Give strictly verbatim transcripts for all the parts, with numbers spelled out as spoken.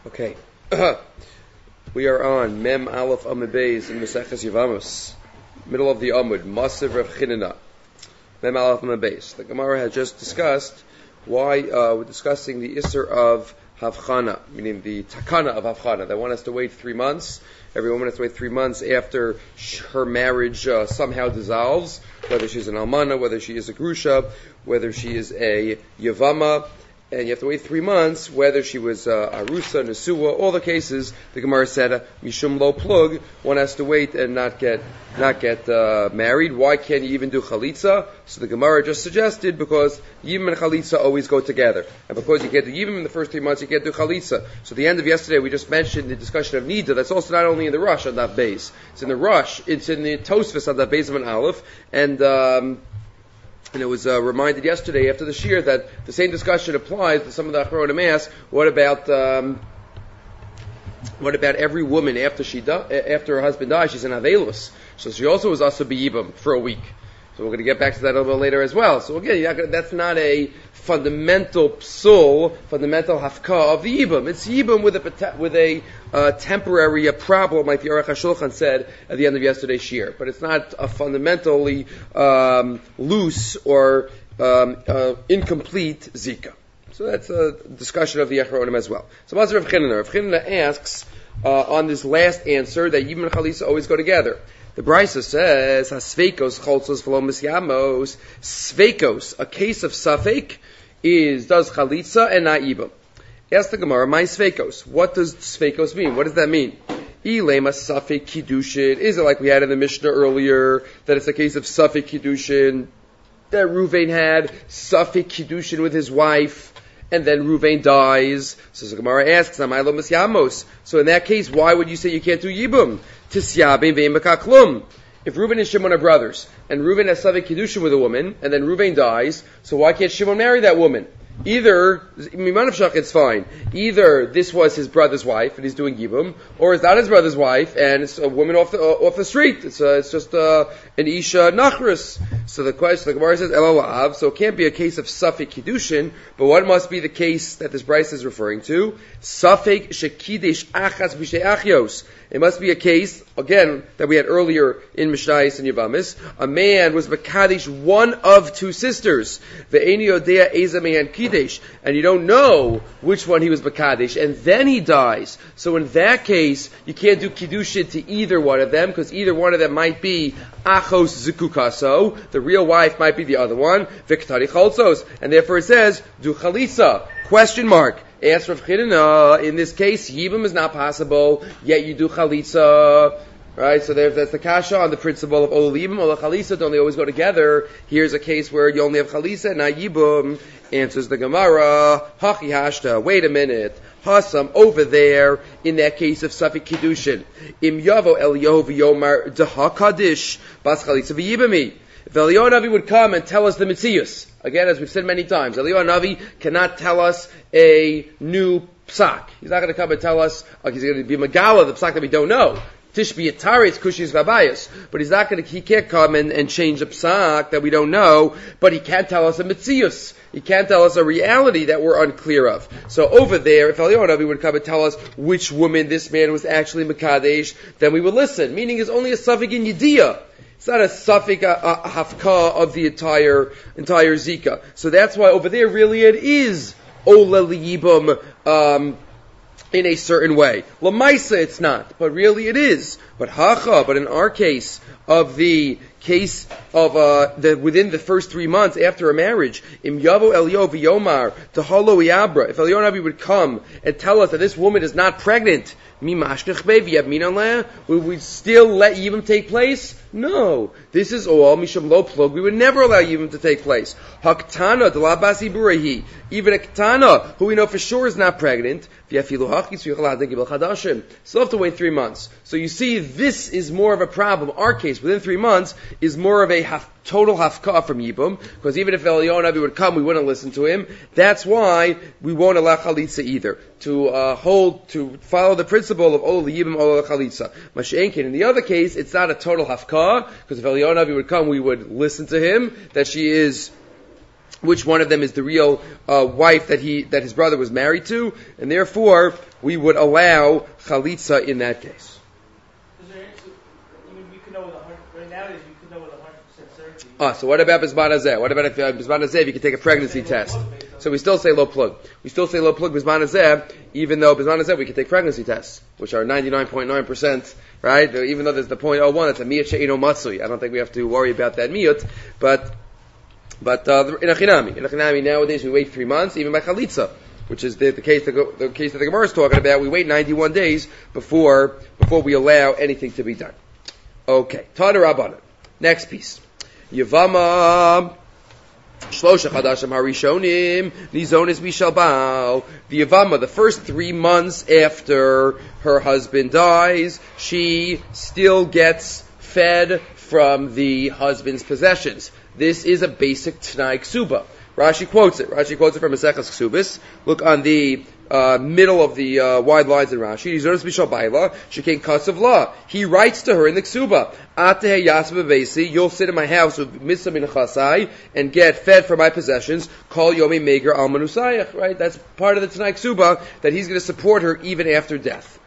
Okay, we are on Mem Aleph Amud Beis in Maseches Yevamos, middle of the Amud, Masav Rav Chinina. Mem Aleph Amud Beis. The Gemara had just discussed why uh, we're discussing the Isser of Havchana, meaning the Takana of Havchana. They want us to wait three months. Every woman has to wait three months after her marriage uh, somehow dissolves, whether she's an Almana, whether she is a Grusha, whether she is a Yavama. And you have to wait three months, whether she was uh, Arusa, Nesua, all the cases, the Gemara said, uh, Mishum Lo Plug, one has to wait and not get not get uh, married. Why can't you even do Chalitza? So the Gemara just suggested, because Yibam and Chalitza always go together. And because you can't do Yibam in the first three months, you can't do Chalitza. So at the end of yesterday, we just mentioned the discussion of Nida. That's also not only in the Rush on that base. It's in the Rush, it's in the Tosfos on that base of an Aleph. And... Um, And it was uh, reminded yesterday after the Shir that the same discussion applies to some of the Achronim ask, what about um, what about every woman after she di- after her husband dies? She's an Avelus, so she also was also b'yibam for a week. So we're going to get back to that a little bit later as well. So again, you're not gonna, that's not a fundamental psul, fundamental hafka of the yibam. It's yibam with a with a uh, temporary a problem, like the Aruch HaShulchan said at the end of yesterday's shir. But it's not a fundamentally um, loose or um, uh, incomplete zika. So that's a discussion of the Achronim as well. So Maser Rav Chinina, Rav Chinina asks uh, on this last answer that yibam and chalisa always go together. The Brisa says, "Hasveikos cholzos v'lo misyamos." Sveikos, a case of safek, is does chalitza and not yibam. Ask the Gemara, "My sveikos, what does sveikos mean? What does that mean?" Ilema safek kiddushin. Is it like we had in the Mishnah earlier that it's a case of safek kiddushin that Ruvain had safek kiddushin with his wife, and then Ruvain dies? So the Gemara asks, "Amaylo misyamos." So in that case, why would you say you can't do yibam? If Reuben and Shimon are brothers, and Reuben has Savik Kiddushin with a woman, and then Reuben dies, so why can't Shimon marry that woman? Either, Mimanavshach, it's fine. Either this was his brother's wife, and he's doing Yibum, or it's not his brother's wife, and it's a woman off the, uh, off the street. It's, uh, it's just uh, an Isha Nachris. So the question, the Gemara says, Elalav, so it can't be a case of Safek Kiddushin, but what must be the case that this Bryce is referring to? Safek Shekidish Achas B'Shei Achios. It must be a case, again, that we had earlier in Mishnayos and Yavamis. A man was Mekadesh, one of two sisters. Ve'eni Yodea Eza Mehan Kidesh. And you don't know which one he was Mekadesh. And then he dies. So in that case, you can't do Kiddushin to either one of them, because either one of them might be Achos Zikukaso. The real wife might be the other one. V'Ktari Cholzos. And therefore it says, do Chalitza. Question mark. Ask Rav Chinina, in this case, Yibam is not possible, yet you do Chalitza. Right? So there, that's the kasha on the principle of Ol Yibam, Ol Chalitza, don't they always go together? Here's a case where you only have Chalitza, not Yibam. Answers the Gemara, Hachi Hashta, wait a minute. Hasam, over there, in that case of Safik Kiddushin. Im Yavo Eliyahu v'yomar Deha Kaddish, Bas Chalitza v'Yibami. If Eliyahu Navi would come and tell us the Metzius, again, as we've said many times, Eliyahu Navi cannot tell us a new psak. He's not going to come and tell us, uh, he's going to be Megala, the psak that we don't know. Tishbi Yataris, Kushis Vabayas. But he's not going to, he can't come and, and change a psak that we don't know, but he can't tell us a Metzius. He can't tell us a reality that we're unclear of. So over there, if Eliyahu Navi would come and tell us which woman this man was actually Mekadesh, then we would listen. Meaning it's only a Safik in Yediyah. It's not a safik a, a hafka of the entire entire zika. So that's why over there really it is ola liyibam um, in a certain way. Lamaisa it's not, but really it is. But hacha, but in our case of the case of uh, the within the first three months after a marriage, im yavo Eliyahu v'yomar tahalo yabra. If Eliyahu Navi would come and tell us that this woman is not pregnant, would we still let Yibam take place? No. This is all Misham Lo Plug. We would never allow Yibam to take place. Haktana, de la basi burahi. Even a Ktana, who we know for sure is not pregnant, still have to wait three months. So you see, this is more of a problem. Our case, within three months, is more of a half, total hafka from Yibam, because even if Eliyahu Navi would come, we wouldn't listen to him. That's why we won't allow Chalitza either. To uh, hold, to follow the principle of Ol Yibam, Ol Chalitza. Mashenkin, in the other case, it's not a total hafka, because if Eliyahu Navi would come, we would listen to him, that she is which one of them is the real uh, wife that he that his brother was married to, and therefore we would allow chalitza in that case. Ah, so what about Bizman Hazeh? What about if uh, Bizman Hazeh, if you can take a pregnancy test? So we still say low plug. We still say low plug Bizman Hazeh, even though Bizman Hazeh we can take pregnancy tests, which are ninety-nine point nine percent, right? Even though there's the point oh one, it's a miyut she'ino matzui. I don't think we have to worry about that miyut, but, but, uh, in a chinami. In a chinami nowadays we wait three months, even by chalitza, which is the, the case, the, the case that the Gemara is talking about. We wait ninety-one days before, before we allow anything to be done. Okay. Tana Rabbanan. Next piece. Yavama Shlosha Chadashim Harishonim Nizonis Mishal Baal. The Yavama, the first three months after her husband dies, she still gets fed from the husband's possessions. This is a basic T'nai Ksuba. Rashi quotes it. Rashi quotes it from Maseches Ksubis. Look on the uh, middle of the uh, wide lines in Rashi. Nizonis Mishal Baila Shekain Kasav La. He writes to her in the Ksuba, Ateh Yasba Besi, you'll sit in my house with Mitzvah Min Chasai and get fed from my possessions. Kol Yomi Meger Al Manusayach. Right? That's part of the Tanai Ksuba, that he's going to support her even after death.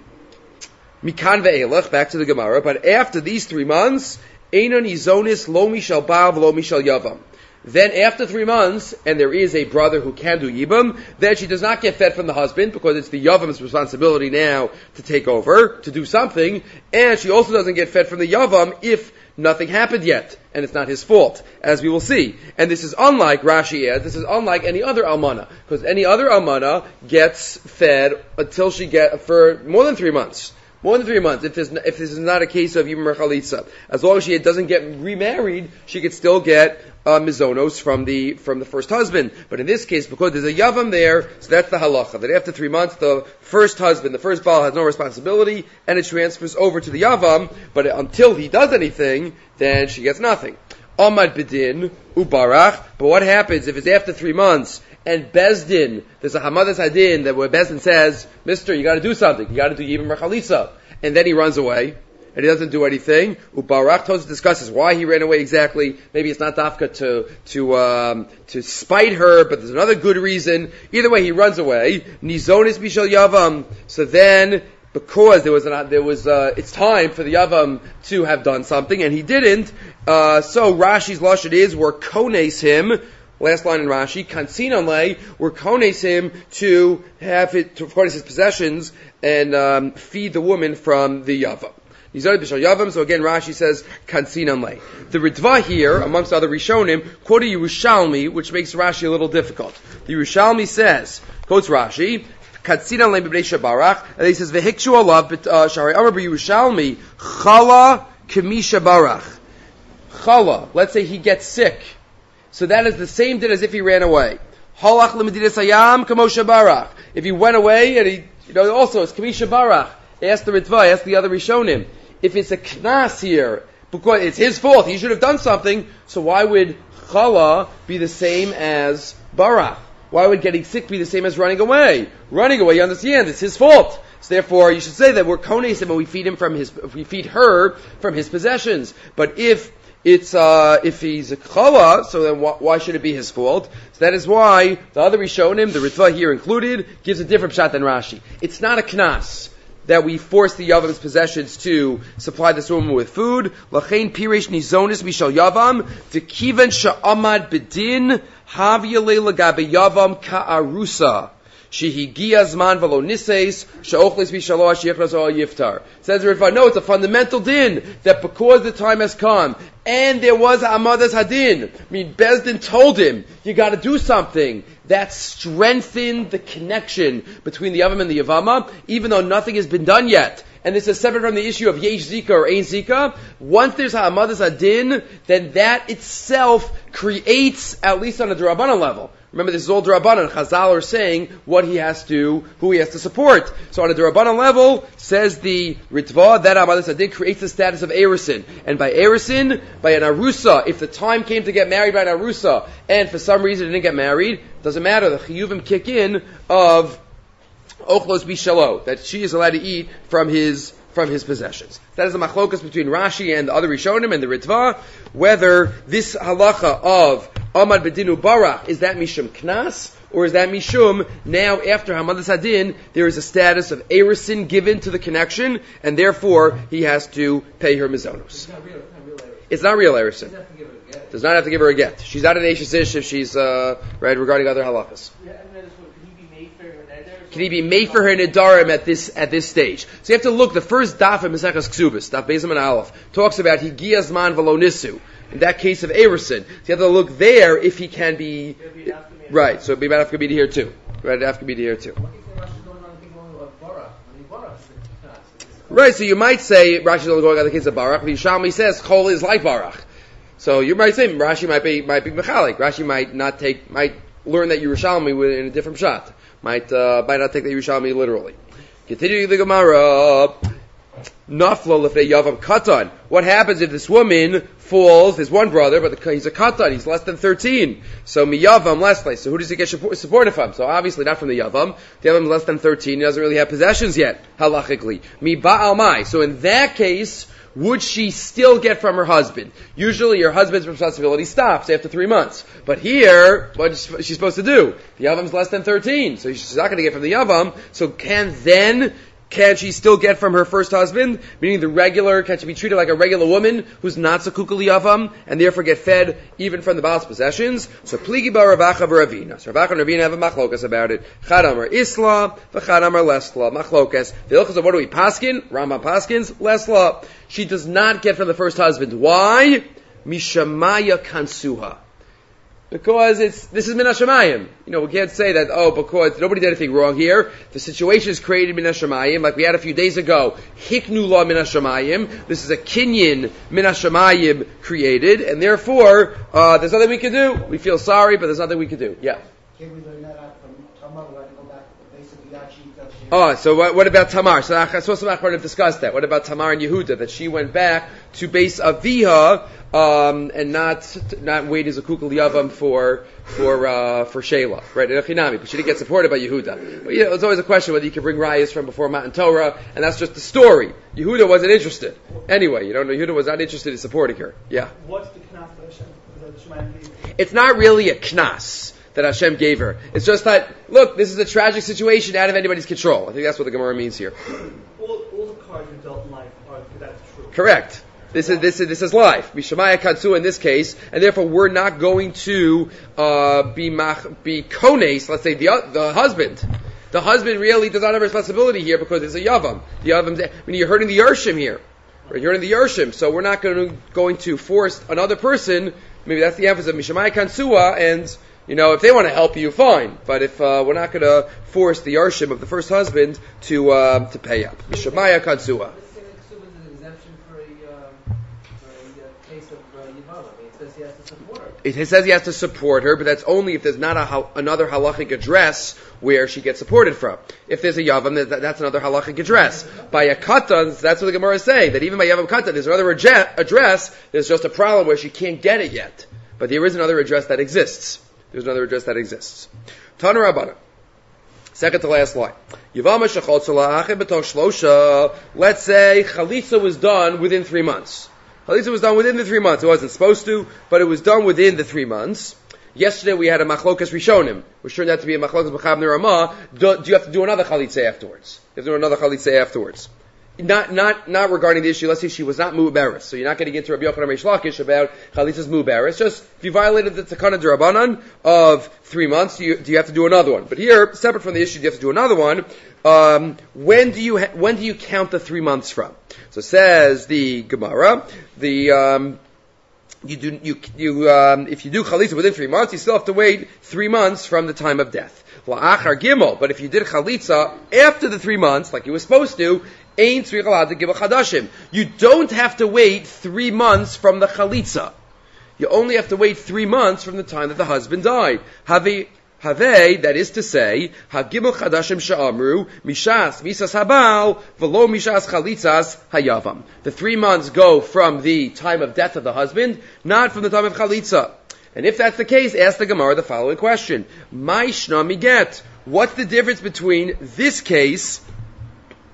Mikan ve'elach, back to the Gemara, but after these three months, Einon Izonis Lo Mishal Baal Lo Mishal Yavam. Then after three months, and there is a brother who can do Yibam, then she does not get fed from the husband, because it's the Yavam's responsibility now to take over, to do something, and she also doesn't get fed from the Yavam if nothing happened yet, and it's not his fault, as we will see. And this is unlike, Rashi adds, this is unlike any other Almana, because any other Almana gets fed until she get, for more than three months. More than three months, if this, if this is not a case of Yibam or Chalitza. As long as she doesn't get remarried, she could still get uh, mizonos from the from the first husband. But in this case, because there's a Yavam there, so that's the halacha, that after three months, the first husband, the first Baal, has no responsibility, and it transfers over to the Yavam, but until he does anything, then she gets nothing. Amad Bidin, Ubarach, but what happens if it's after three months, and Bezdin, there's a Hamadas Hadin that where Bezdin says, Mister, you gotta do something, you gotta do Yibam or Chalitza, and then he runs away, and he doesn't do anything. Ubarach Tosfos discusses why he ran away exactly. Maybe it's not dafka to to um, to spite her, but there's another good reason. Either way, he runs away. Nizonis Mishal Yavam. So then, because there was an, there was uh, it's time for the Yavam to have done something, and he didn't. Uh, so Rashi's lashon is we're kones him. Last line in Rashi, Kansinan lay, we're kones him to have it to according to his possessions and um, feed the woman from the Yavam. So again, Rashi says, Kansinan lay. The Ritva here, amongst other Rishonim, quote a Yerushalmi, which makes Rashi a little difficult. The Yerushalmi says, quotes Rashi, Kansinan lay b'bnei Shabarach, and he says, Vehikshu alav b'shari amar b'Yerushalmi, Chala k'misha barach. Chala, let's say he gets sick. So that is the same din as if he ran away. Halach l'medinas hayam k'moshe barach. If he went away, and he, you know, also it's k'misha barach. Ask the Ritva, ask the other Rishonim. If it's a knas here, because it's his fault, he should have done something, so why would chala be the same as barach? Why would getting sick be the same as running away? Running away, you understand, it's his fault. So therefore, you should say that we're kones him and we feed him from his, we feed her from his possessions. But if it's, uh, if he's a chala, so then wh- why should it be his fault? So that is why the other Rishonim, the Ritva here included, gives a different shot than Rashi. It's not a knas that we force the Yavam's possessions to supply this woman with food. Lachein piresh nizonis mishal Yavam, dekiven sha'amad bedin, havyale lagabe Yavam ka'arusa. Shehigia zman v'lo nises, she'ochles b'shalosh yichras o yiftar. Says the Ritva, no, it's a fundamental din, that because the time has come, and there was Amadas Hadin, I mean, Bezdin told him, you gotta do something. That strengthened the connection between the Yavam and the Yavama, even though nothing has been done yet. And this is separate from the issue of Yesh Zika or Ein Zika. Once there's Ha'amadas Hadin, then that itself creates, at least on a D'Rabbanan level. Remember, this is all D'Rabbanan. Chazal are saying what he has to, who he has to support. So on a D'Rabbanan level, says the Ritva, that Ha'amadas Hadin creates the status of Erisin. And by Erisin, by an Arusa, if the time came to get married by an Arusa, and for some reason it didn't get married, doesn't matter, the Chiyuvim kick in of Ochlos Bishalo, that she is allowed to eat from his from his possessions. That is the machlokas between Rashi and the other Rishonim and the Ritva, whether this halacha of Amad Bedinu Barach, is that Mishum Knas, or is that Mishum, now after Hamadas Hadin, there is a status of Erisin given to the connection, and therefore he has to pay her Mizonos. It's not real Erisin. Does not have to give her a get. She's not an Ashes Ish if she's, uh, right, regarding other halachas. Can he be made for her Nidarim at this at this stage? So you have to look. The first daf of Maseches Ksubis, daf Bezim and Aleph, talks about Higias Man Velo Nisu. In that case of Erison, so you have to look there if he can be right. So Bimadaf could be here too. Right, Daf could be here too. Right. So you might say Rashi is only going on the case of Barach. But Yishalmi says Chol is like Barach. So you might say Rashi might be might be mechalik. Rashi might not take might learn that Yerushalmi in a different shot. Might uh, might not take the Yerushalmi literally. Continue the Gemara. Nafla lefnei yavam katan. What happens if this woman falls? There's one brother, but the, he's a katan. He's less than thirteen. So miyavam lesle. So who does he get supported from? So obviously not from the yavam. The yavam is less than thirteen. He doesn't really have possessions yet halachically. Mi ba'al mai. So in that case, would she still get from her husband? Usually your husband's responsibility stops after three months. But here, what is she supposed to do? The Yavam's less than thirteen, so she's not going to get from the Yavam. So can then, can she still get from her first husband? Meaning the regular, can she be treated like a regular woman who's not Zakukali Yavam, and therefore get fed even from the Baal's possessions? So Pligi Bar Ravacha Baravina. So Ravacha and Ravina have a machlokas about it. Chad Amar Isla, V'chad Amar Lesla. Machlokas. The ilchas of what do we paskin? Rambam paskins, Lesla. She does not get from the first husband. Why? Mishamaya kansuha. Because it's, this is min hashamayim. You know, we can't say that, oh, because nobody did anything wrong here. The situation is created min hashamayim, like we had a few days ago. Hiknu la min hashamayim. This is a kinyan min hashamayim created, and therefore, uh, there's nothing we can do. We feel sorry, but there's nothing we can do. Yeah. Can we learn that out from Tamar? We're going to go back basically Yachi. Oh, so what, what about Tamar? So Achassos and Achron have discussed that. What about Tamar and Yehuda? That she went back to base Aviha, um, and not not wait as a kukul yavam for for uh, for Sheila, right? In Achinami, but she didn't get supported by Yehuda. But, you know, it's always a question whether you can bring rayas from before Matan Torah, and that's just the story. Yehuda wasn't interested. Anyway, you know, Yehuda was not interested in supporting her. Yeah. What's the knas that Hashem? It's not really a knas that Hashem gave her. It's just that, look, this is a tragic situation out of anybody's control. I think that's what the Gemara means here. All, all the cards you dealt in life are that's true. Correct. This is this is this is life. Mishamaya Katsu in this case, and therefore we're not going to uh, be mach, be kones. Let's say the the husband. The husband really does not have responsibility here because it's a yavam. The yavam. I mean, you're hurting the yershim here. Right? You're hurting the yershim, so we're not going to going to force another person. Maybe that's the emphasis of Mishamaya Katsua, and you know, if they want to help you, fine. But if uh, we're not going to force the yarshim of the first husband to uh, to pay up, Mishamaya Katsua. It says he has to support her, but that's only if there's not a, another halachic address where she gets supported from. If there's a yavam, that, that's another halachic address. By a katan, that's what the Gemara is saying, that even by yavam katan, there's another address, there's just a problem where she can't get it yet. But there is another address that exists. There's another address that exists. Tana Rabbana. Second to last line. Yavama shechotza la'achem b'toch shlosha. Let's say chalitza was done within three months. Chalitza was done within the three months. It wasn't supposed to, but it was done within the three months. Yesterday we had a machlokas rishonim, which turned out to be a machlokas b'chav ne'ramah. Do, do you have to do another chalitza afterwards? You have to do another chalitza afterwards. Not, not, not regarding the issue. Let's say she was not mu'beres, so you're not getting into Rabbi Yochanan Reish Lakish about chalitza's mu'beres. Just if you violated the takana d'Rabbanan of three months, do you, do you have to do another one? But here, separate from the issue, do you have to do another one? Um, when do you ha- when do you count the three months from? So says the Gemara, the um, you do you you um, if you do chalitza within three months, you still have to wait three months from the time of death. La'achar gimel, but if you did chalitza after the three months, like you were supposed to, ain't tzrich alad to give a chadashim. You don't have to wait three months from the chalitza. You only have to wait three months from the time that the husband died. Havi Have, that is to say, Hagimel Chadashim Sha'amru, Mishas Misas Habal, Velo Mishas Chalitzas Hayavam. The three months go from the time of death of the husband, not from the time of Chalitza. And if that's the case, ask the Gemara the following question. Maishna Miget. What's the difference between this case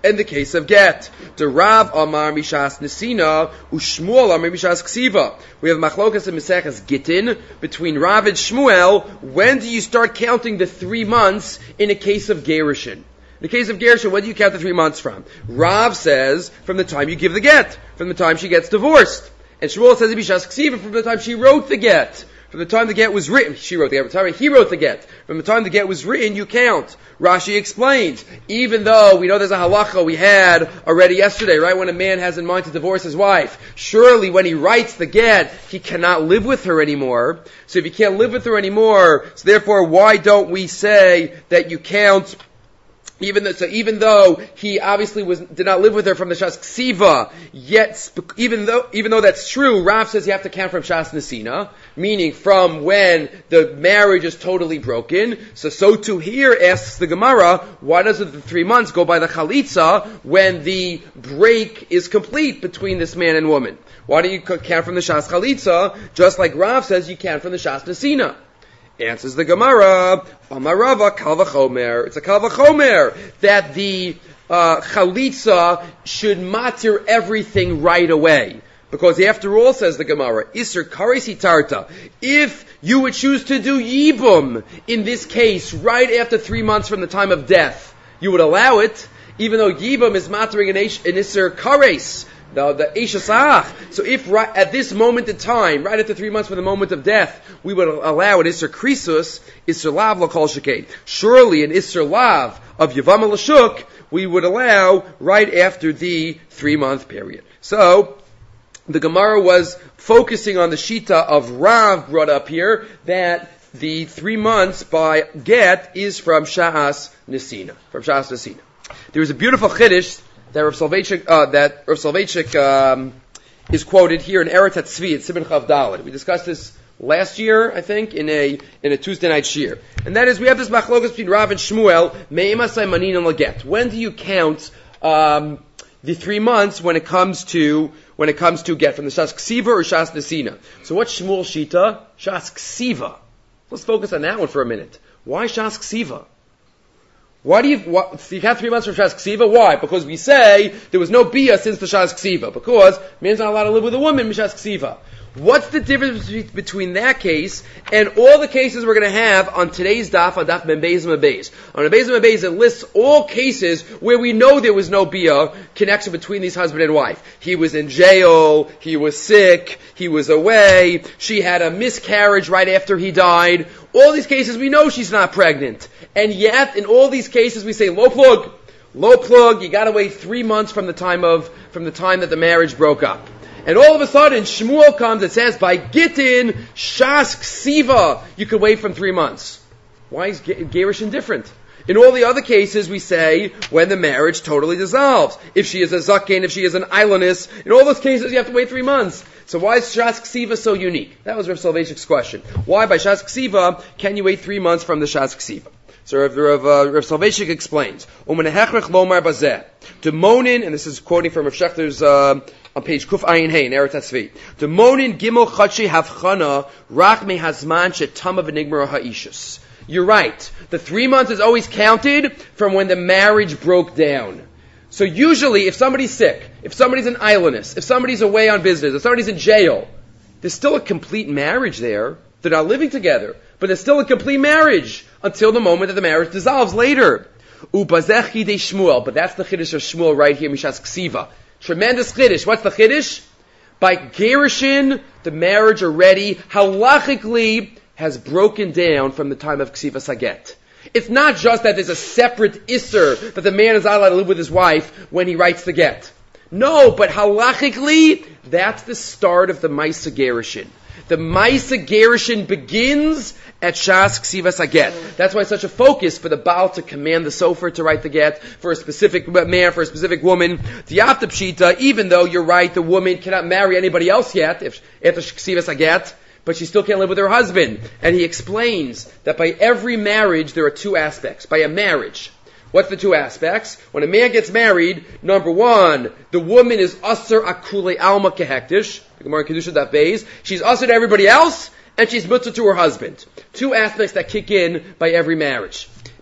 in the case of get. The Rav Amar Mishas Nesina, Ushmuel Amar Mishas Ksiva. We have Machlokas and Maseches Gittin between Rav and Shmuel. When do you start counting the three months in a case of Gerushin? In the case of Gerushin, when do you count the three months from? Rav says from the time you give the get, from the time she gets divorced. And Shmuel says Mishas Ksiva from the time she wrote the get. From the time the get was written, she wrote the get. From the time he wrote the get. From the time the get was written, you count. Rashi explains, even though we know there's a halacha we had already yesterday, right? When a man has in mind to divorce his wife, surely when he writes the get, he cannot live with her anymore. So if he can't live with her anymore, so therefore why don't we say that you count Even though, so even though he obviously was did not live with her from the Shas Ksiva, yet even though even though that's true, Rav says you have to count from Shas Nesina, meaning from when the marriage is totally broken. So so too here asks the Gemara, why doesn't the three months go by the Chalitza when the break is complete between this man and woman? Why don't you count from the Shas Chalitza, just like Rav says you count from the Shas Nesina? Answers the Gemara, Amarava Kal V'chomer. It's a Kal V'chomer that the uh, Chalitza should matir everything right away. Because after all, says the Gemara, Isser Kares Hitarta, if you would choose to do Yibum, in this case, right after three months from the time of death, you would allow it, even though Yibum is matering an Isser Kares. The, the Eishasach. So if right at this moment in time, right after three months from the moment of death, we would allow an Isser Krisus, Isser Lav L'Kol Shekei. Surely an Isser Lav of Yavam L'Shuk, we would allow right after the three-month period. So, the Gemara was focusing on the Shita of Rav brought up here, that the three months by get is from Sha'as Nesina. From Sha'as Nesina. There is a beautiful Chiddush that Rav Soloveitchik, uh, that Rav Soloveitchik, um, is quoted here in Eretz HaTzvi at Siman Chav Daled. We discussed this last year, I think, in a in a Tuesday night shir. And that is, we have this machlokas between Rav and Shmuel, Me'emasai manin and laget. When do you count um, the three months when it comes to when it comes to get from the Shas Ksiva or Shas Nesina? So what's Shmuel's Shita? Shas Ksiva. Let's focus on that one for a minute. Why Shas Ksiva? Why do you, what, you count three months from Shas Ksiva? Why? Because we say there was no Bia since the Shas Ksiva. Because man's not allowed to live with a woman in Shas Ksiva. What's the difference between that case and all the cases we're going to have on today's daf, on daf Ben Beis and Beis? On the Beis and Beis, it lists all cases where we know there was no Bia connection between these husband and wife. He was in jail, he was sick, he was away, she had a miscarriage right after he died. All these cases we know she's not pregnant. And yet, in all these cases we say, low plug, low plug, you gotta wait three months from the time of, from the time that the marriage broke up. And all of a sudden, Shmuel comes and says, by Gittin, Shas Ksiva, you could wait from three months. Why is Gerushin different? In all the other cases, we say, when the marriage totally dissolves. If she is a Zaken, if she is an Islandess, in all those cases, you have to wait three months. So why is Shas Ksiva so unique? That was Rav Soloveitchik's question. Why, by Shas Ksiva, can you wait three months from the Shas Ksiva? So Rav, Rav, uh, Rav Soloveitchik explains, Demonin, and this is quoting from Rav Shechter's, uh, on page Kuf Ayin Hey in Eretz HaTzvi. Demonin Gimel Chachi Havchana Rach Me Hazman Shetama V'Nigmar Ha'ishus. You're right. The three months is always counted from when the marriage broke down. So usually, if somebody's sick, if somebody's an islandess, if somebody's away on business, if somebody's in jail, there's still a complete marriage there. They're not living together, but there's still a complete marriage until the moment that the marriage dissolves later. Ubazech Chidei Shmuel, but that's the Chiddush of Shmuel right here, Mishas Ksiva. Tremendous Chiddush. What's the Chiddush? By Gerushin, the marriage already halachically has broken down from the time of Ksiva Saget. It's not just that there's a separate Isser that the man is not allowed to live with his wife when he writes the get. No, but halachically, that's the start of the Maisa Gerushin. The Maisa Gerushin begins at Shas Ksiva Saget. That's why it's such a focus for the Baal to command the Sofer to write the get for a specific man, for a specific woman. The After Pshita, even though you're right, the woman cannot marry anybody else yet, if, after Ksiva Saget, but she still can't live with her husband. And he explains that by every marriage there are two aspects. By a marriage, what's the two aspects? When a man gets married, number one, the woman is Asr Akule Alma Kehektish, the Gemara in Kedusha Daf Beis. She's Asr to everybody else, and she's Mitzvah to her husband. Two aspects that kick in by every marriage.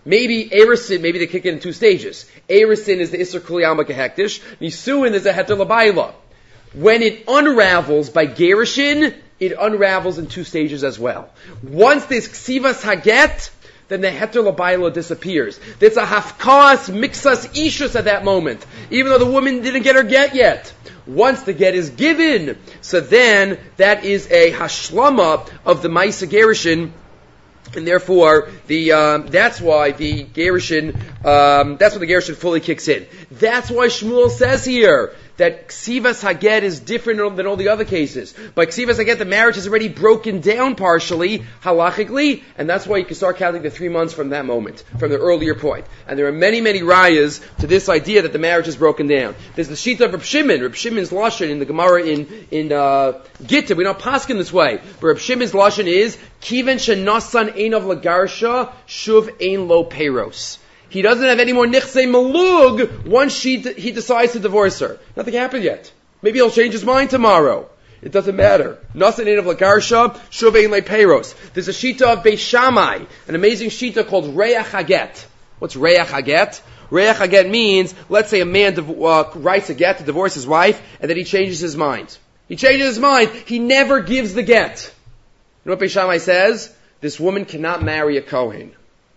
Maybe Erisin, maybe they kick it in two stages. Erisin is the Isser Kuli Alma Kehektish. Nisuin is a Heter Labayla. When it unravels by Gerishin, it unravels in two stages as well. Once there's Ksivas Haget, then the Heter Labayla disappears. There's a Hafkas Mixas Ishus at that moment, even though the woman didn't get her get yet. Once the get is given, so then that is a Hashlama of the Maisa Gerishin, and therefore the um, that's why the Gerishin, um, that's when the Gerishin fully kicks in. That's why Shmuel says here that Ksivas Haget is different than all the other cases. By Ksivas Haget, the marriage is already broken down partially, halachically, and that's why you can start counting the three months from that moment, from the earlier point. And there are many, many rayas to this idea that the marriage is broken down. There's the sheet of Reb Shimon, Reb Shimon's lashon in the Gemara in in uh, Gittin. We don't paskin this way, but Reb Shimon's lashon is Kiven shenasan ein of lagarsha shuv ein lo peiros. He doesn't have any more nichsei malug once she d- he decides to divorce her. Nothing happened yet. Maybe he'll change his mind tomorrow. It doesn't matter. Nasan ein of lagarsha shuv ein le peiros. There's a shita of Beis Shammai, an amazing shita called Reach Haget. What's Reach Haget? Reach Haget means, let's say a man div- uh, writes a get to divorce his wife, and then he changes his mind. He changes his mind. He never gives the get. You know what Beis Shammai says? This woman cannot marry a Kohen.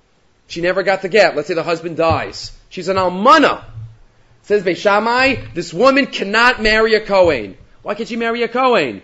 She never got the get. Let's say the husband dies. She's an almana. Says Beis Shammai, this woman cannot marry a Kohen. Why can't she marry a Kohen?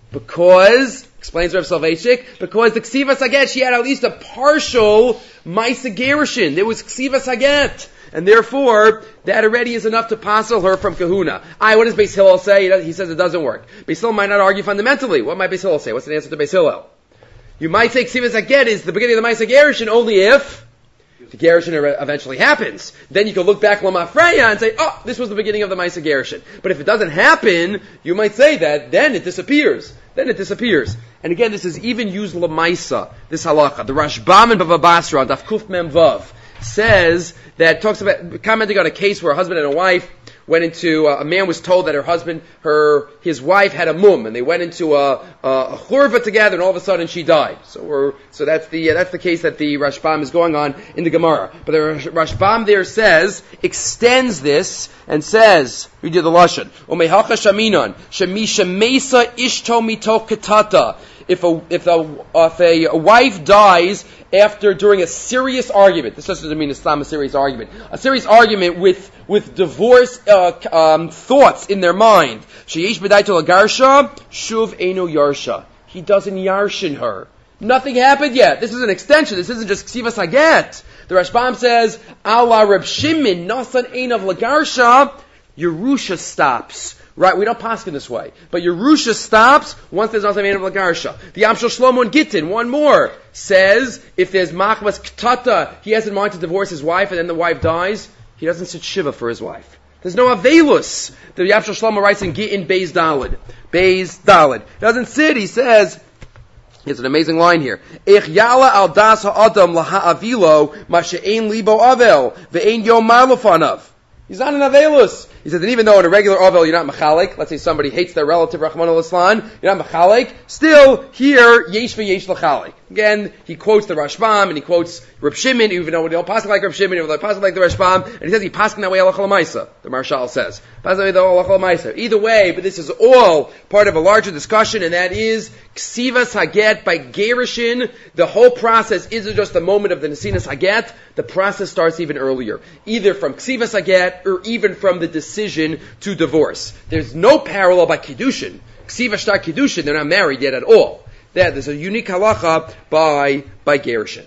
Because, explains Rav Soloveitchik, because the Ksivas Haget, she had at least a partial Maisa Gerishin. There was Ksivas Haget. And therefore, that already is enough to passel her from kahuna. Aye, what does Beis Hillel say? He says it doesn't work. Beis Hillel might not argue fundamentally. What might Beis Hillel say? What's the answer to Beis Hillel? You might say Ksivas Haget is the beginning of the Maisa Gerishin only if the Gerishin eventually happens. Then you can look back Lamafreya and say, oh, this was the beginning of the Maisa Gerishin. But if it doesn't happen, you might say that then it disappears. Then it disappears. And again, this is even used Lamaisa, this halacha. The Rashbam in Bava Basra on Daf Kuf Mem Vav says that, talks about, commenting on a case where a husband and a wife went into, uh, a man was told that her husband, her, his wife had a mum, and they went into a, a, a churva together, and all of a sudden she died. So we're, so that's the, uh, that's the case that the Rashbam is going on in the Gemara. But the Rashbam there says, extends this, and says, we do the Lashon, Umehacha shaminon, shemisha mesa ishto mito ketata. If a, if a, if a, a wife dies after, during a serious argument, this doesn't mean Islam a serious argument, a serious argument with, with divorce, uh, um, thoughts in their mind. Sheyesh b'daito lagarsha, shuv einu yarsha. He doesn't yarshin her. Nothing happened yet. This is an extension. This isn't just Ksivas Haget. The Rashbam says, Ala Reb Shimon, nasan ein of lagarsha, Yerusha stops. Right, we don't paskin this way. But Yerusha stops once there's nothing made of Lagarsha. The Amshel Shlomo and Gittin, one more, says if there's Machmas Ktata, he has in mind to divorce his wife and then the wife dies, he doesn't sit Shiva for his wife. There's no Avelus. The Amshel Shlomo writes in Gittin Beis Dalid. Beis Dalid. He doesn't sit, he says, it's an amazing line here. Ich yala al das ha'adam laha'avilo ma she'ein libo avel ve'ein yom malofanav. He's not an Avelus. He says that even though in a regular Avel you're not Machalik, let's say somebody hates their relative, Rahman al-Islan, you're not Machalik, still here, Yesh v'yesh l'chalik. Again, he quotes the Rashbam, and he quotes Reb Shimon, even though they don't pass like Reb Shimon, even though they pass like the Rashbam, and he says he passing that way halacha l'maisa. The Marshal says. Pass that way halacha l'maisa. Either way, but this is all part of a larger discussion, and that is Ksivas Haget by Gerishin. The whole process isn't just the moment of the Nesinas Haget, the process starts even earlier. Either from Ksivas Haget, or even from the decision to divorce. There's no parallel by Kiddushin. Ksiva Shtar Kiddushin, they're not married yet at all. There, there's a unique halacha by, by Gerishin.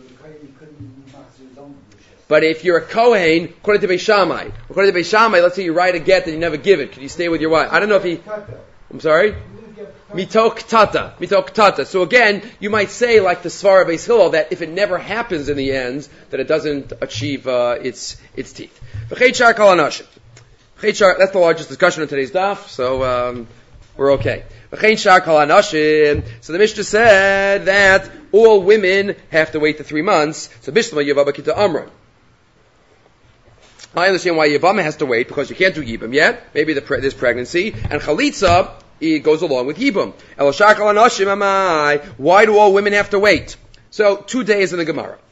But if you're a Kohen, according to Beis Shammai, according to Beis Shammai, let's say you write a get and you never give it, can you stay with your wife? I don't know if he, I'm sorry? Mitok tata. Mitok tata. So again, you might say, like the Svara Beis Hillel, that if it never happens in the end, that it doesn't achieve, uh, its, its teeth. That's the largest discussion on today's daf, so, um, we're okay. So the Mishnah said that all women have to wait the three months. So Mishnah Yavama Kita Amran. I understand why Yavama has to wait, because you can't do Yibam yet. Maybe the pre- there's pregnancy. And Chalitza, it goes along with Yibam. Why do all women have to wait? So two days in the Gemara.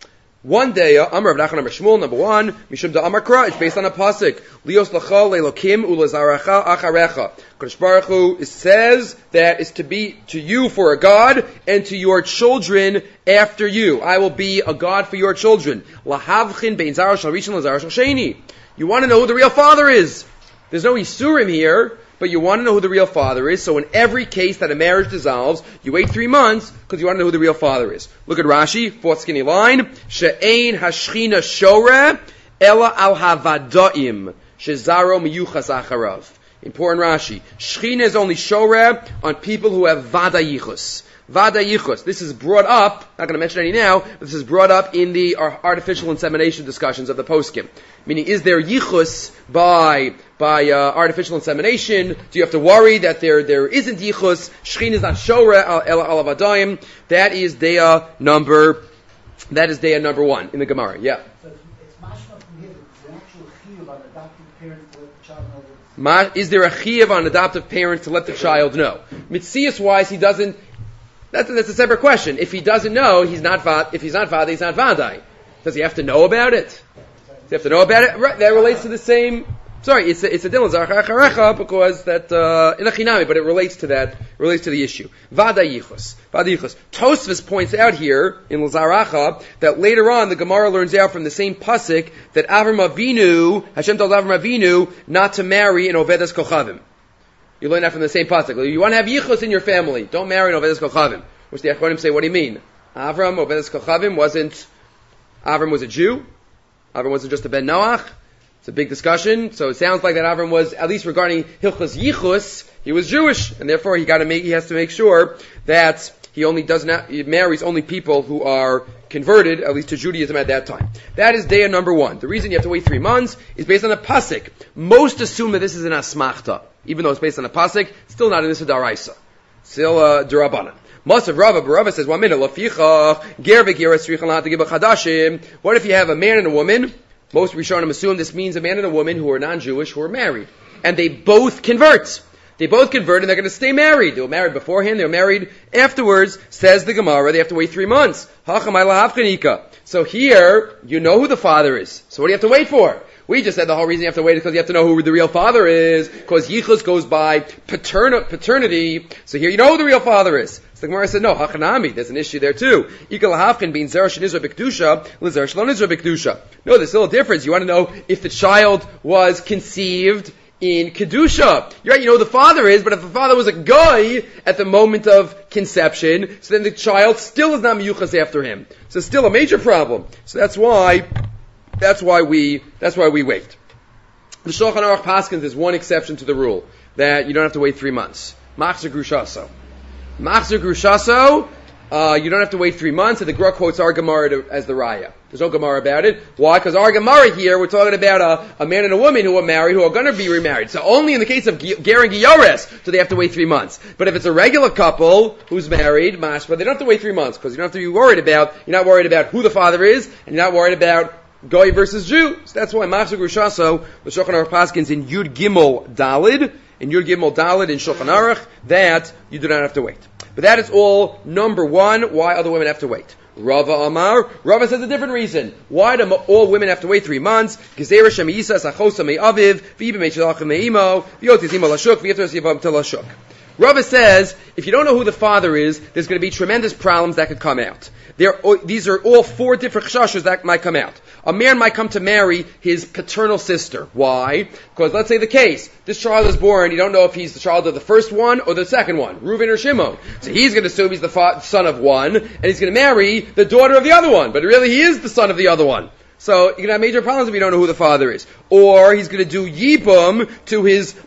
One day, uh, Amar Rav Nachman Amar Shmuel, number one, Mishum da Amar Kra, it's based on a pasuk. Lios lacha lelokim ulazaracha acharecha. Kodesh Baruch Hu, it says that it's to be to you for a God and to your children after you. I will be a God for your children. Lahavchin bein zara shal rishon lazara shal sheni. You want to know who the real father is. There's no Isurim here, but you want to know who the real father is. So in every case that a marriage dissolves, you wait three months because you want to know who the real father is. Look at Rashi, fourth skinny line. She'ein hashchina shore ela al havadaim shezaro miyuchas acharav. Important Rashi. Shechina is only shore on people who have vadayichus. Vadayichus. This is brought up, not going to mention any now, but this is brought up in the artificial insemination discussions of the poskim. Meaning, is there yichus by by uh, artificial insemination? Do you have to worry that there there isn't yichus? Shechin is not shore el al avadayim. That is daya number. That is daya number one in the Gemara. Yeah. So it's mashma from here. It's an actual chiyuv on adoptive parent to let the child know. Ma, is there a chiyuv on adoptive parent to let the child know? Mitzias wise, he doesn't. That's, that's a separate question. If he doesn't know, he's not va- if he's not vada, he's not vadai. Does he have to know about it? Does he have to know about it? Right, that relates to the same. Sorry, it's a, it's a dilin zarchacharecha because that uh, in a chinami, but it relates to that. It relates to the issue. Vada yichus, vada yichus. Tosfos points out here in Lazaracha that later on the Gemara learns out from the same pasuk that Avram Avinu, Hashem told Avram Avinu not to marry an Ovedas Kochavim. You learn that from the same pasuk. You want to have yichus in your family, don't marry an Ovedas Kochavim. Which the Achronim say, what do you mean? Avram Ovedas Kochavim wasn't. Avram was a Jew. Avram wasn't just a Ben Noach. It's a big discussion. So it sounds like that Avram was, at least regarding Hilchos Yichus, he was Jewish, and therefore he got to make, he has to make sure that he only does not, he marries only people who are converted, at least to Judaism at that time. That is day number one. The reason you have to wait three months is based on a pasuk. Most assume that this is an asmachta, even though it's based on a pasuk. Still not in this daraisa. Still uh, derabanan. Masav Rava, Rava says one minute. Laficha ger v'geras tzrichan lahat give chadashim. What if you have a man and a woman? Most Rishonim assume this means a man and a woman who are non-Jewish who are married, and they both convert. They both convert and they're going to stay married. They were married beforehand, they were married afterwards. Says the Gemara, they have to wait three months. So here, you know who the father is. So what do you have to wait for? We just said the whole reason you have to wait is because you have to know who the real father is, because Yichus goes by paterna- paternity. So here you know who the real father is. So the Gemara said, no, Hachanami, there's an issue there too. Ikal Hafkin being Zeresh Nizra B'Kedusha, L'Zeresh Lo Nizra B'Kedusha. No, there's still a difference. You want to know if the child was conceived in Kedusha. You're right, you know who the father is, but if the father was a guy at the moment of conception, so then the child still is not miyuchas after him. So it's still a major problem. So that's why, that's why we, that's why we wait. The Shulchan Aruch Paskins is one exception to the rule, that you don't have to wait three months. Machzer Grushaso. Machzer Grushaso, uh, you don't have to wait three months, and the Gra quotes our Gemara to, as the Raya. There's no Gemara about it. Why? Because our Gemara here, we're talking about a, a man and a woman who are married, who are going to be remarried. So only in the case of Ger and Giyores do they have to wait three months. But if it's a regular couple who's married, mashma, they don't have to wait three months, because you don't have to be worried about, you're not worried about who the father is, and you're not worried about Goy versus Jew. So that's why Machzer Grushaso, the Shulchan Aruch Paskins in Yud Gimel Dalid, in Yud Gimel Dalid in Shulchan Aruch, that you do not have to wait. But that is all number one, why other women have to wait. Rava Amar, Rava says a different reason. Why do all women have to wait three months? Gezerah Shem Yisa Sachosa Me Aviv, V'ibim Echelachim Me'imo, V'yotizim Alashuk, V'yotaz Yivam Telashuk. Rava says, if you don't know who the father is, there's going to be tremendous problems that could come out. There, these are all four different chashashos that might come out. A man might come to marry his paternal sister. Why? Because let's say the case, this child is born, you don't know if he's the child of the first one or the second one, Reuven or Shimon. So he's going to assume he's the fa- son of one, and he's going to marry the daughter of the other one, but really he is the son of the other one. So you're going to have major problems if you don't know who the father is. Or he's going to do yibum to his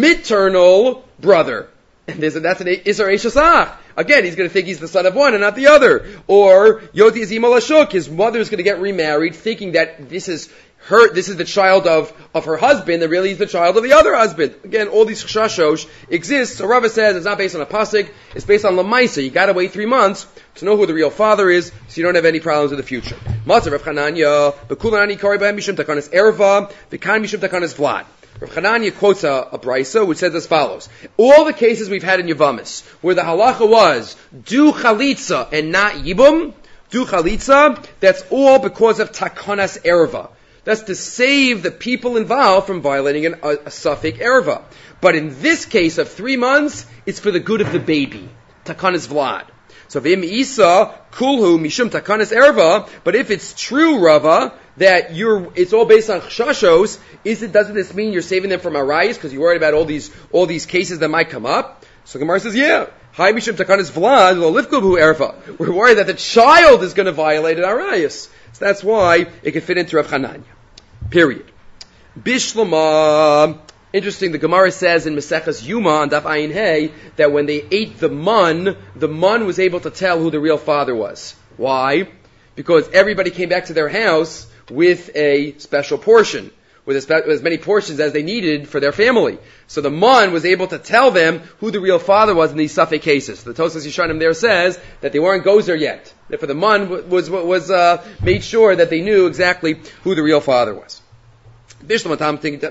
maternal brother. And there's a, that's an Isar Eshasach. Again, he's going to think he's the son of one and not the other. Or Yoti Azim Alashuk, his mother's going to get remarried, thinking that this is her, this is the child of, of her husband, and really he's the child of the other husband. Again, all these chashashosh exist. So Rava says it's not based on a pasuk, it's based on Lamaisa. You got to wait three months to know who the real father is, so you don't have any problems in the future. Matzah Rav Chananya, B'kulanani Kari B'hem Mishum Takanas Erva, V'kan Mishum Takanas Vlad. Rav Chananya quotes a, a brisa which says as follows: all the cases we've had in Yavamis where the halacha was do chalitza and not yibum, do chalitza, that's all because of takanas erva. That's to save the people involved from violating an, a, a suffix erva. But in this case of three months, it's for the good of the baby. Takanas vlad. So v'im isa kulhu mishum takanas erva. But if it's true, Rava, that you're, it's all based on chshashos, is it, doesn't this mean you're saving them from arayis because you're worried about all these, all these cases that might come up? So Gemara says, yeah. Hi mishum takanas vlad lo lifkubu erva. We're worried that the child is going to violate an arayis. So that's why it can fit into Rav Chananya. Period. Bishlama. Interesting, the Gemara says in Maseches Yuma on Daf Ayin Hey that when they ate the mun, the mun was able to tell who the real father was. Why? Because everybody came back to their house with a special portion, with, a spe- with as many portions as they needed for their family. So the mun was able to tell them who the real father was in these Safek cases. The Tosas Yishanim there says that they weren't gozer yet. Therefore the mun was, was, was uh, made sure that they knew exactly who the real father was. So now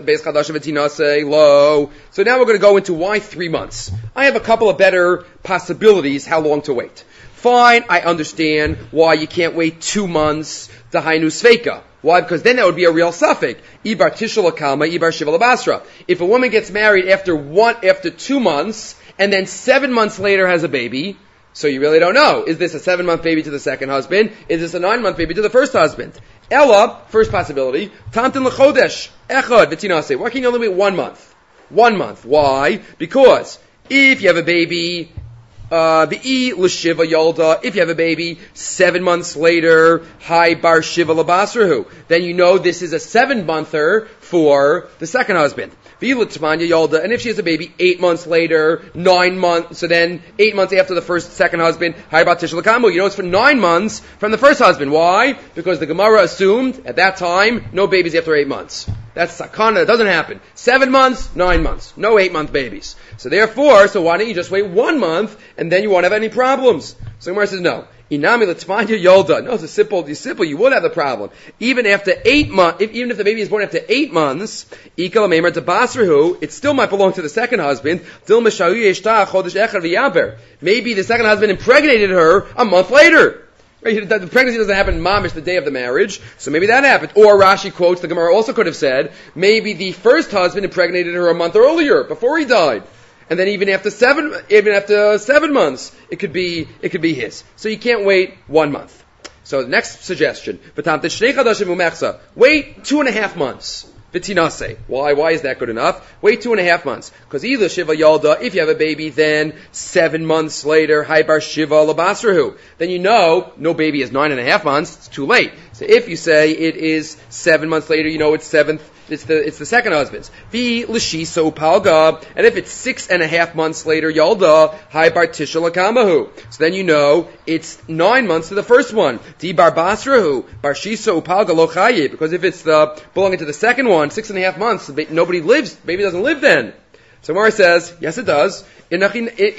we're going to go into why three months. I have a couple of better possibilities how long to wait. Fine, I understand why you can't wait two months to Hainu Sveika. Why? Because then that would be a real suffix. Ibar Tishal Akama, Ibar Shival Basra. If a woman gets married after one, after two months, and then seven months later has a baby, so you really don't know. Is this a seven-month baby to the second husband? Is this a nine-month baby to the first husband? Ella, first possibility, Tamtin L'chodesh, Echad, V'tinase. Why can you only wait one month? One month. Why? Because if you have a baby, uh, V'i L'shiva Yolda, if you have a baby, seven months later, Hai Bar Shiva L'basrahu, then you know this is a seven-monther for the second husband. And if she has a baby eight months later, nine months, so then eight months after the first, second husband, you know it's for nine months from the first husband. Why? Because the Gemara assumed at that time, no babies after eight months. That's sakana, that doesn't happen. Seven months, nine months, no eight month babies. So therefore, so why don't you just wait one month and then you won't have any problems? So the Gemara says no. Inami l'tmanya yolda. No, it's a simple, it's simple. You would have the problem. Even after eight months, if, even if the baby is born after eight months, ikal amemer tabasrahu, it still might belong to the second husband. Dil meshayu yeshtah chodesh echad v'yaber. Maybe the second husband impregnated her a month later. Right? The pregnancy doesn't happen mamish the day of the marriage, so maybe that happened. Or Rashi quotes, the Gemara also could have said, maybe the first husband impregnated her a month earlier, before he died. And then even after seven, even after seven months, it could be, it could be his. So you can't wait one month. So the next suggestion, wait two and a half months. Why? Why is that good enough? Wait two and a half months. Because either Shiva Yalda, if you have a baby, then seven months later, Haibar Shiva Labasrahu. Then you know, no baby is nine and a half months, it's too late. So if you say it is seven months later, you know it's seventh, it's the, it's the second husband's. Vi Lishiso Palga. And if it's six and a half months later, Yalda, Haibar Tisha Lakamahu. So then you know it's nine months to the first one. Di Bar Basrahu, Bar Shiso Palga Lochaye. Because if it's the, belonging to the second one, six and a half months, nobody lives, baby doesn't live then. So Mara says, yes it does. No, even if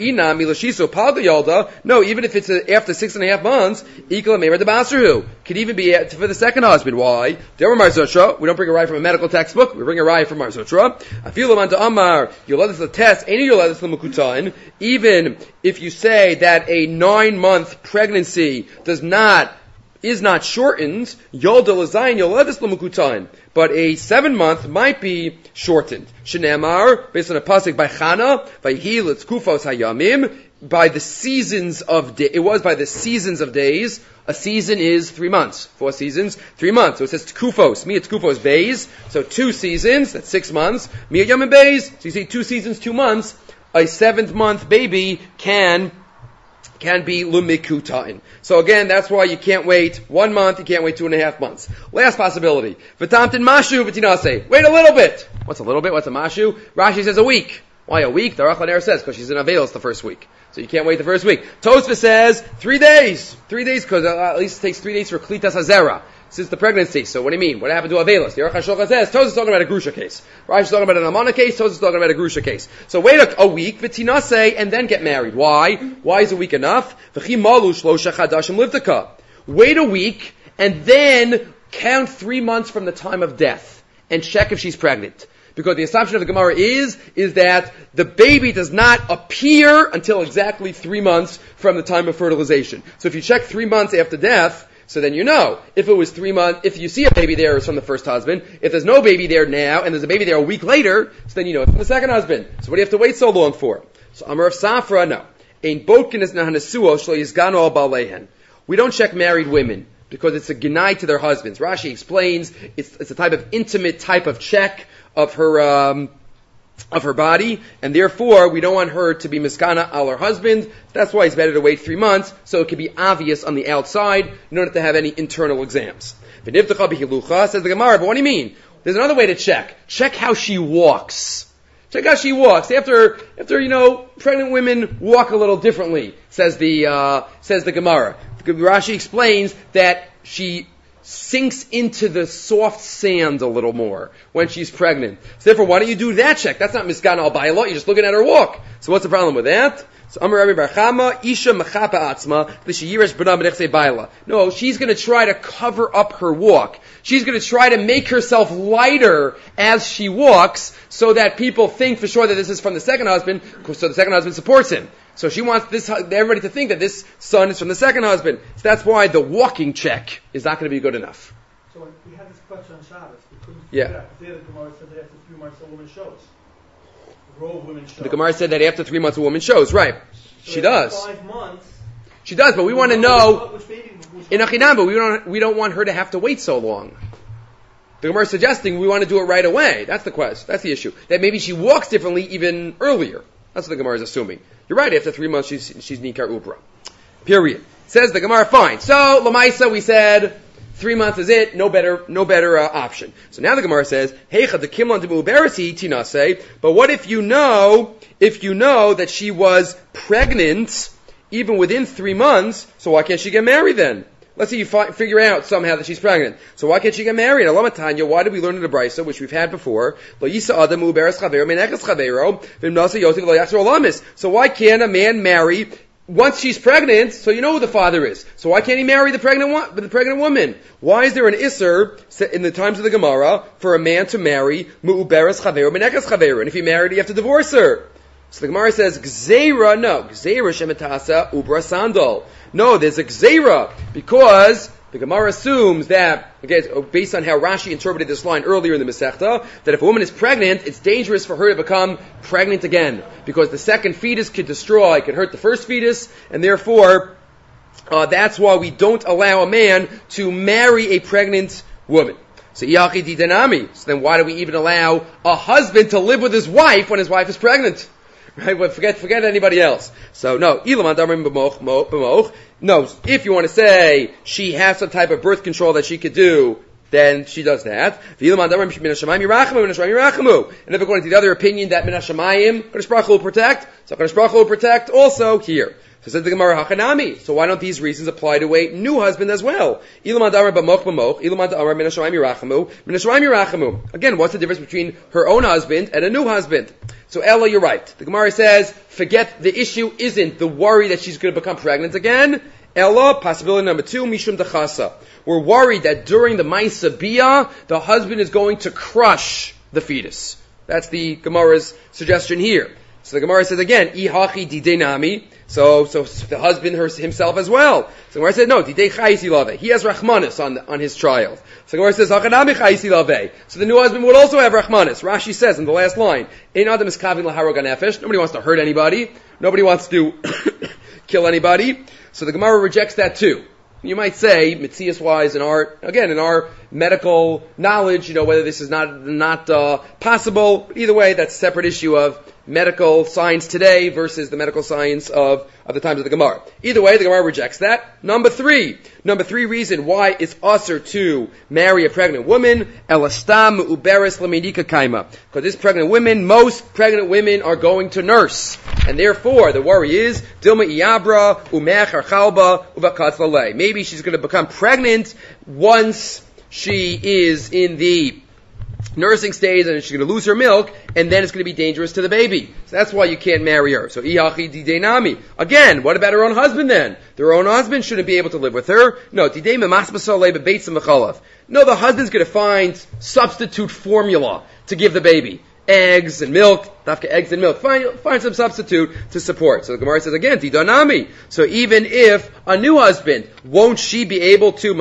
it's a, after six and a half months, could even be for the second husband. Why? We don't bring a raya from a medical textbook, we bring a raya from Mar Zotra. Even if you say that a nine month pregnancy does not is not shortened, but a seven month might be shortened. Shenamar, based on a pasuk by Chana, by Hil, it's Kufos Hayamim, by the seasons of day. It was by the seasons of days. A season is three months. Four seasons, three months. So it says Kufos. Me, it's Kufos Bays. So two seasons, that's six months. Me, Yamim Bays. So you see two seasons, two months. A seventh month baby can can be lumikutain. So again, that's why you can't wait one month, you can't wait two and a half months. Last possibility. V'tamtin mashu v'tinase. Wait a little bit. What's a little bit? What's a mashu? Rashi says a week. Why a week? The Aruch LaNer says, because she's in Avelos the first week. So you can't wait the first week. Tosfos says, three days. Three days, because uh, at least it takes three days for Klitas Hazera. Since the pregnancy. So what do you mean? What happened to Avelos? The Aruch HaShulchan says, Tosfos is talking about a Grusha case. Rashi is talking about an Amana case, Tosfos is talking about a Grusha case. So wait a, a week, v'tinase, and then get married. Why? Why is a week enough? V'chi malu shlosha chadashim livdaka. Wait a week, and then count three months from the time of death, and check if she's pregnant. Because the assumption of the Gemara is, is that the baby does not appear until exactly three months from the time of fertilization. So if you check three months after death, so then you know. If it was three months, if you see a baby there, it's from the first husband. If there's no baby there now, and there's a baby there a week later, so then you know it's from the second husband. So what do you have to wait so long for? So Amar of Safra, no. Ein botkenes nahanasuo shlo yizgano al balehen. We don't check married women, because it's a genai to their husbands. Rashi explains, it's, it's a type of intimate type of check of her, um, of her body, and therefore we don't want her to be miskana al her husband. That's why it's better to wait three months, so it can be obvious on the outside. You don't have to have any internal exams. Says the Gemara, but what do you mean? There's another way to check. Check how she walks. Check how she walks. After, after you know, pregnant women walk a little differently. Says the uh, says the Gemara. Rashi explains that she sinks into the soft sand a little more when she's pregnant. So therefore, why don't you do that check? That's not miskan al bayla. You're just looking at her walk. So what's the problem with that? So Amar Rabbi Bar Chama, Isha mechapa atzma l'sheyirash b'na b'nechsei bayla. No, she's going to try to cover up her walk. She's going to try to make herself lighter as she walks, so that people think for sure that this is from the second husband, so the second husband supports him. So she wants this everybody to think that this son is from the second husband. So that's why the walking check is not going to be good enough. So when we had this question on Shabbos, we couldn't yeah. figure out. There the Gemara said that after three months a woman shows. The row of women shows. The Gemara said that after three months a woman shows, right. So she does. Five months. She does, but we want to know, which baby, which in Achinam, but we don't, we don't want her to have to wait so long. The Gemara is suggesting we want to do it right away. That's the question. That's the issue. That maybe she walks differently even earlier. That's what the Gemara is assuming. You're right, after three months she's, she's Nikar Ubra. Period. Says the Gemara, fine. So, Lamaisa, we said, three months is it, no better, no better uh, option. So now the Gemara says, Heicha the Kimlan de Muberasi Tinase, but what if you know, if you know that she was pregnant, even within three months, so why can't she get married then? Let's say you fi- figure out somehow that she's pregnant. So why can't she get married? Alamatanya, why did we learn in the Brisa, which we've had before? So why can't a man marry once she's pregnant, so you know who the father is? So why can't he marry the pregnant wo- the pregnant woman? Why is there an isser in the times of the Gemara for a man to marry mu'uberes chavero menekas chavero? And if he married, you have to divorce her. So the Gemara says, Gzeira, no, Gzeira shemetasa ubra sandal. No, there's a Gzeira, because the Gemara assumes that, again, based on how Rashi interpreted this line earlier in the Masechta, that if a woman is pregnant, it's dangerous for her to become pregnant again, because the second fetus could destroy, could hurt the first fetus, and therefore, uh, that's why we don't allow a man to marry a pregnant woman. So, so then why do we even allow a husband to live with his wife when his wife is pregnant? Right? But forget, forget anybody else. So, no. No, if you want to say she has some type of birth control that she could do, then she does that. And if according to the other opinion that Min HaShamayim, Kadosh Baruch Hu will protect, so Kadosh Baruch Hu will protect also here. So says the Gemara, Hachanami. So why don't these reasons apply to a new husband as well? Again, what's the difference between her own husband and a new husband? So Ella, you're right. The Gemara says, forget, the issue isn't the worry that she's going to become pregnant again. Ella, possibility number two, Mishum Dechasa. We're worried that during the Maisa Bia, the husband is going to crush the fetus. That's the Gemara's suggestion here. So the Gemara says again, Ihachi Dideinami. So, so the husband himself as well. So the Gemara said, no, Didei Chayisi Lave. He has Rachmanis on, on his child. So the Gemara says, Hachanami Chayisi Lave. So the new husband would also have Rachmanis. Rashi says in the last line, Ein Adam is Kavin Laharog Nefesh. Nobody wants to hurt anybody. Nobody wants to kill anybody. So the Gemara rejects that too. You might say, Mitzias wise, in our, again, in our medical knowledge, you know, whether this is not, not, uh, possible. Either way, that's a separate issue of medical science today versus the medical science of, of the times of the Gemara. Either way, the Gemara rejects that. Number three. Number three reason why it's usher to marry a pregnant woman. Elastam uberes lamidika kaima. Because this pregnant women, most pregnant women are going to nurse. And therefore, the worry is, Dilma Iyabra, Umech Archalba, Uvakatz Lalei. Maybe she's going to become pregnant once she is in the nursing stage and she's going to lose her milk, and then it's going to be dangerous to the baby. So that's why you can't marry her. So ihachi didenami. Again, what about her own husband then? Their own husband shouldn't be able to live with her. No, didei memasmasole bebeitsim v'chalav. No, the husband's going to find substitute formula to give the baby. Eggs and milk, dafka eggs and milk. Find, find some substitute to support. So the Gemara says again, didanami. So even if a new husband, won't she be able to,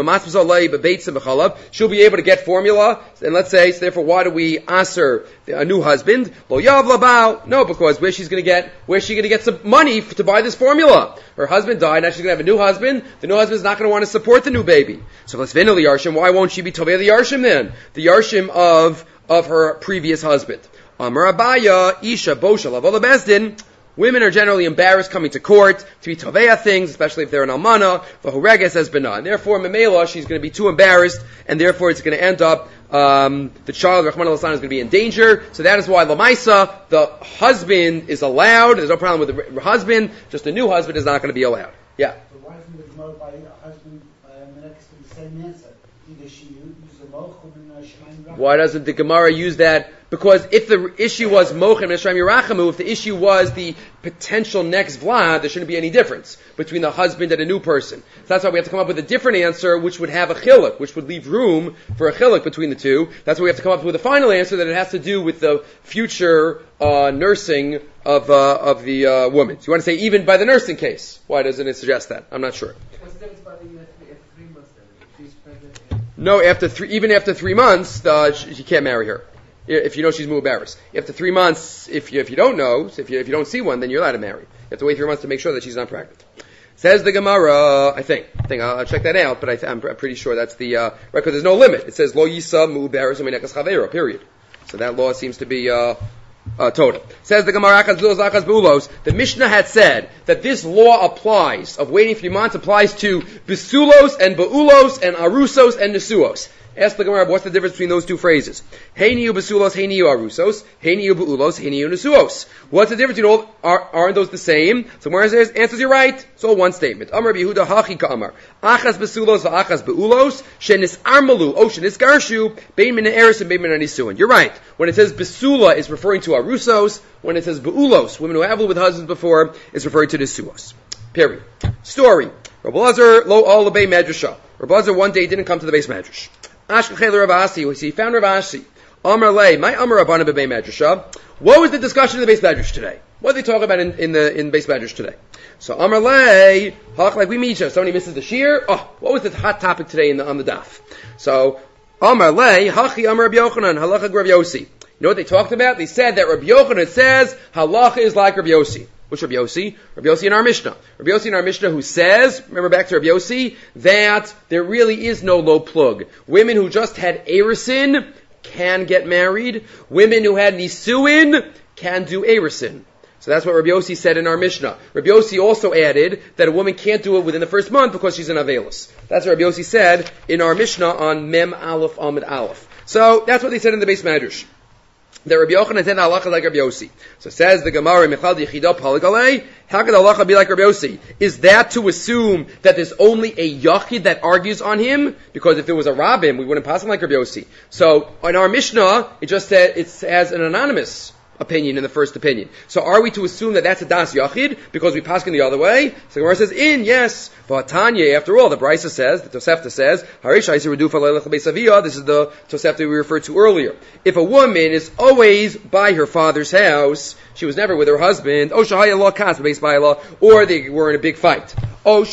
she'll be able to get formula? And let's say, so therefore, why do we aser a new husband? Lo yav labao. No, because where she's going to get, where's she going to get some money to buy this formula? Her husband died, now she's going to have a new husband. The new husband's not going to want to support the new baby. So let's vin the yarshim. Why won't she be tovei the yarshim then? The yarshim of of her previous husband. Amar Abaya, Isha, Bosha, Lavola Bezdin. Women are generally embarrassed coming to court to be toveya things, especially if they're an almana. Vahureges has been on. Therefore, Memela, she's going to be too embarrassed, and therefore it's going to end up, um, the child, Rahman al-San, is going to be in danger. So that is why Lamaisa, the husband is allowed. There's no problem with the husband, just the new husband is not going to be allowed. Yeah. So why isn't the Gemara by a husband uh, next to the same answer? Either she uses a mochum and a shemaim racham. Why doesn't the Gemara use that? Because if the issue was mochem and shemaim yirachamu, if the issue was the potential next vlad, there shouldn't be any difference between the husband and a new person. So that's why we have to come up with a different answer, which would have a chiluk, which would leave room for a chiluk between the two. That's why we have to come up with a final answer that it has to do with the future uh, nursing of uh, of the uh, woman. So you want to say even by the nursing case? Why doesn't it suggest that? I'm not sure. What's the difference by the uh, three months then? If she's pregnant. No, after three, even after three months, uh, she, you can't marry her. If you know she's mu'baris. After three months, if you, if you don't know, if you, if you don't see one, then you're allowed to marry. You have to wait three months to make sure that she's not pregnant. Says the Gemara, I think, I think I'll, I'll check that out, but I th- I'm, I'm pretty sure that's the, uh, right, because there's no limit. It says, lo yisa mu'baris u'minekas chavera, period. So that law seems to be, uh, uh, total. Says the Gemara, achas be'ulos, achas be'ulos. The Mishnah had said that this law applies, of waiting three months, applies to besulos and be'ulos and arusos and nesuos. Ask the Gemara, what's the difference between those two phrases? Heiniyu besulos, heiniyu arusos, heiniyu beulos, heiniyu nesuos. What's the difference between all? Are, aren't those the same? So Gemara says, answers you're right. It's all one statement. Amar Yehuda hachi ka'amar. Achas besulos va'achas beulos, shenis armalu, o shenis garshu, bein min eris and bein min anisuin. You're right. When it says besula, it's referring to arusos. When it says beulos, women who have lived with husbands before, it's referring to nesuos. Period. Story. Rabbi Lazar lo al lebei medrasha. Rabbi Lazar one day didn't come to the base medrash. Ashkechel Rav Asi, he found Rav Asi. Amar lei, my Amar Rabbana b'bei medrasha. What was the discussion in the base medrash today? What did they talk about in, in the in base medrash today? So Amar lei, hach like we meet each other. Somebody misses the shir. Oh, what was the hot topic today in the on the daf? So Amar lei, hachi Amar Rabbi Yochanan, halacha Rabbi Yossi. You know what they talked about? They said that Rabbi Yochanan says halacha is like Rabbi Yossi. What's Rabbi Yossi? Rabbi Yossi in our Mishnah. Rabbi Yossi in our Mishnah who says, remember back to Rabbi Yossi, that there really is no low plug. Women who just had erisin can get married. Women who had nisuin can do erisin. So that's what Rabbi Yossi said in our Mishnah. Rabbi Yossi also added that a woman can't do it within the first month because she's an Avelis. That's what Rabbi Yossi said in our Mishnah on Mem Aleph Amid Aleph. So that's what they said in the base Medrash. That Rabbi Yochanan said halacha like Rabbi Yossi. So says the Gemara, Michal Yechida Palagalei, how could halacha be like Rabbi Yossi? Is that to assume that there's only a Yachid that argues on him? Because if it was a Rabbim, we wouldn't pass him like Rabbi Yossi. So in our Mishnah, it just said it has an anonymous opinion in the first opinion. So are we to assume that that's a Das Yachid because we pass in the other way? So the Gemara says, in, yes. But Tanya, after all, the Brisa says, the Tosefta says, this is the Tosefta we referred to earlier. If a woman is always by her father's house, she was never with her husband, or they were in a big fight, or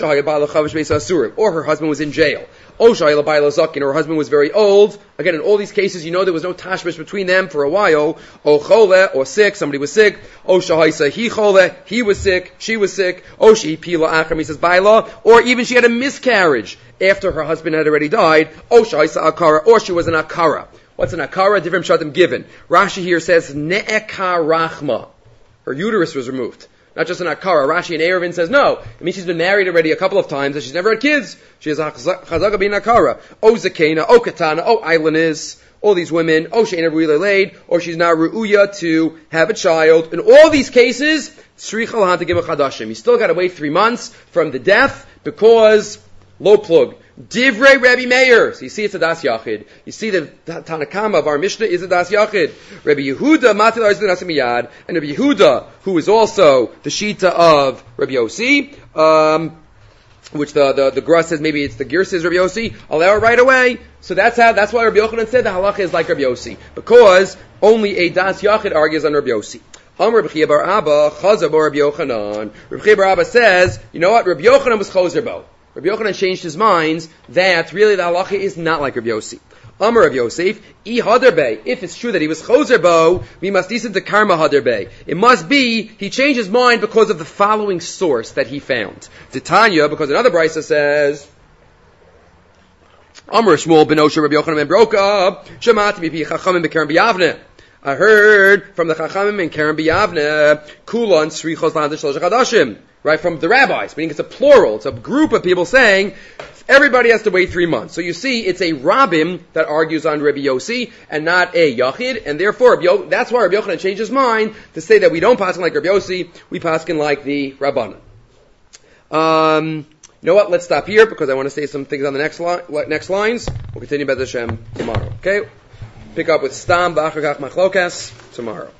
her husband was in jail, or her husband was very old. Again, in all these cases, you know there was no tashmish between them for a while. O chole, or sick, somebody was sick. O shahaisa, he chole, he was sick, she was sick. O she pila achram, he says baila, or even she had a miscarriage after her husband had already died. O shahaisa akara, or she was an akara. What's an akara? Different shatim given. Rashi here says ne'eka rachma. Her uterus was removed. Not just an akara. Rashi and Erevin says no. I mean, she's been married already a couple of times and she's never had kids. She has a chazaka bin akara. O zakena, o katana, o islandess. All these women, o she'ena ru'ila laid, or she's now ru'uya to have a child. In all these cases, tzricha lahan to give a chadashim. You still got to wait three months from the death because low plug. Divrei Rabbi Meir. So you see it's a Das Yachid. You see the Tanakama of our Mishnah is a Das Yachid. Rabbi Yehuda, Matil Arz Das Miyad, and Rabbi Yehuda, who is also the Shita of Rabbi Yossi, um, which the, the, the Gra says maybe it's the Gir says Rabbi Yossi, allow it right away. So that's how, that's why Rabbi Yochanan said the halacha is like Rabbi Yossi. Because only a Das Yachid argues on Rabbi Yossi. Amar Rabbi Chia bar Abba, Chazer bar Rabbi Yochanan. Rabbi Chia bar Abba says, you know what, Rabbi Yochanan was Chazer bo. Rabbi Yochanan changed his mind that really the halacha is not like Rabbi Yossi. Amar Rabbi Yosef, I haderbe. If it's true that he was choser bo, we must listen to karma haderbe. It must be he changed his mind because of the following source that he found. Titania, because another brisa says, Amar Shmuel ben Osher Rabbi Yochanan ben Broka, Shemati mipi chachamim b'Kerem b'Yavne. I heard from the chachamim in Kerem b'Yavne, Kulan srichos l'hadash shalosh chadashim. Right, from the rabbis, meaning it's a plural, it's a group of people saying, everybody has to wait three months. So you see, it's a Rabbim that argues on Rabbi Yossi, and not a Yachid, and therefore, Rabbi, that's why Rabbi Yochanan changed his mind, to say that we don't paskin like Rabbi Yossi, we paskin like the Rabbanan. Um, you know what, let's stop here, because I want to say some things on the next, li- next lines. We'll continue B'ez Hashem tomorrow, okay? Pick up with Stam, B'achar Kach Machlokas tomorrow.